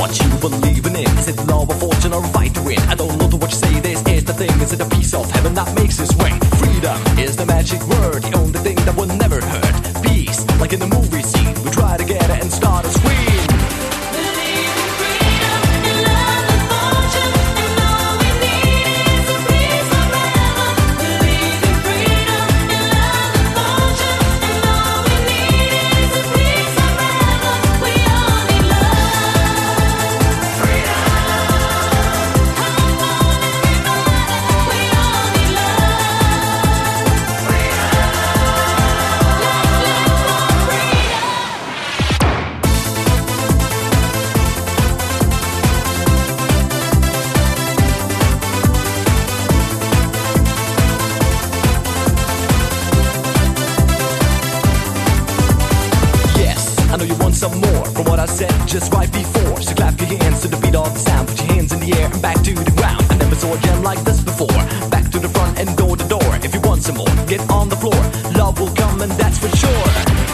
what you believing in. Is it love or fortune or a fight to win? I don't know to what you say, this is the thing. Is it a piece of heaven that makes us swing? Freedom is the magic word, the only thing that will never hurt. Peace, like in the movie scene, we try to get it and start a scream. I know you want some more from what I said just right before. So clap your hands to the beat of the sound. Put your hands in the air and back to the ground. I never saw a jam like this before. Back to the front and door to door. If you want some more, get on the floor. Love will come and that's for sure.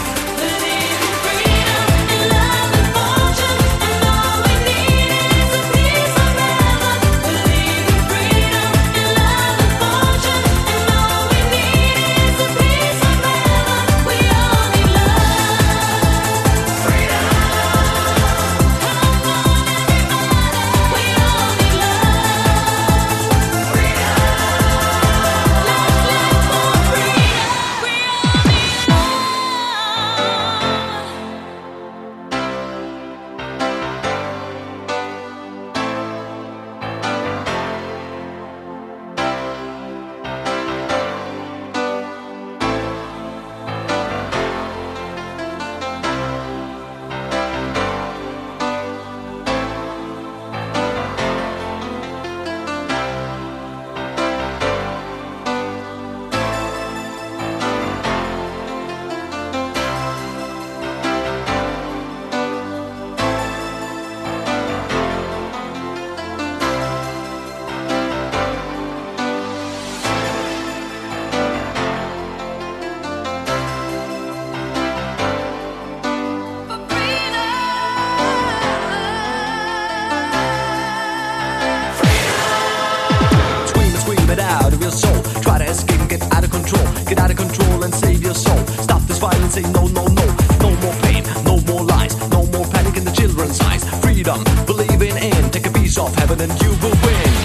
Out of your soul, try to escape and get out of control. Get out of control and save your soul. Stop this violence, say no, no, no. No more pain, no more lies, no more panic in the children's eyes. Freedom, believing in, take a piece of heaven and you will win.